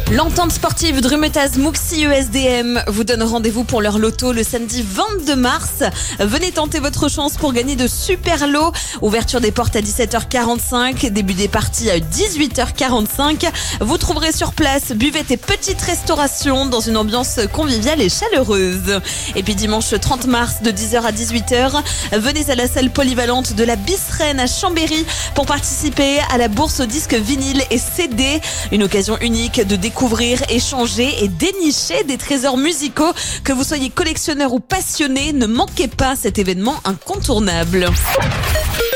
L'entente sportive Drumetaz Mouxy ESDM vous donne rendez-vous pour leur loto le samedi 22 mars. Venez tenter votre chance pour gagner de super lots. Ouverture des portes à 17h45, début des parties à 18h45. Vous trouverez sur place buvette et petite restauration dans une ambiance conviviale et chaleureuse. Et puis dimanche 30 mars de 10h à 18h, venez à la salle polyvalente de la Bisserenne à Chambéry pour participer à la bourse aux disques vinyle et CD. Une occasion unique de découvrir, échanger et dénicher des trésors musicaux. Que vous soyez collectionneur ou passionné, ne manquez pas cet événement incontournable.